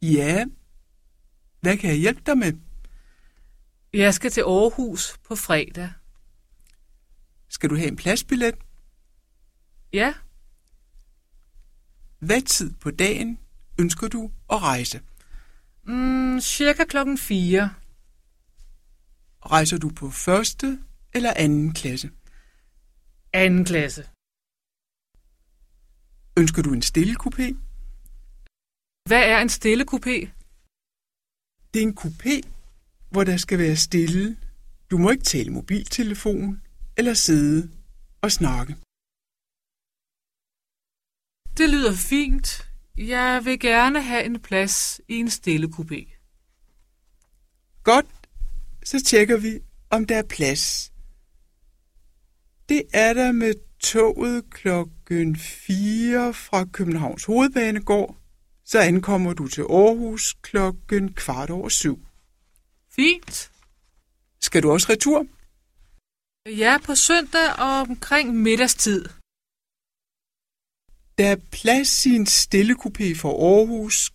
Ja, hvad kan jeg hjælpe dig med? Jeg skal til Aarhus på fredag. Skal du have en pladsbillet? Ja, Hvad tid på dagen ønsker du at rejse? cirka 4:00. Rejser du på første eller anden klasse? 2. klasse. Ønsker du en stille coupé? Hvad er en stille coupé? Det er en coupé, hvor der skal være stille. Du må ikke tale mobiltelefon eller sidde og snakke. Det lyder fint. Jeg vil gerne have en plads i en stille coupé. Godt, så tjekker vi, om der er plads. Det er der med toget 4:00 fra Københavns Hovedbanegård. Så ankommer du til Aarhus 7:15. Fint. Skal du også retur? Ja, på søndag omkring middagstid. Der er plads i en stille coupé for Aarhus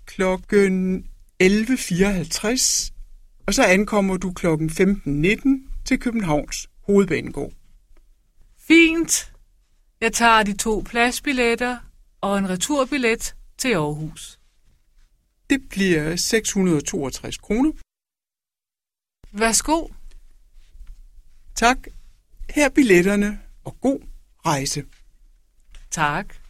11:54, og så ankommer du 15:19 til Københavns Hovedbanegård. Fint. Jeg tager de 2 pladsbilletter og en returbillet til Aarhus. Det bliver 662 kroner. Værsgo. Tak. Her er billetterne, og god rejse. Tak.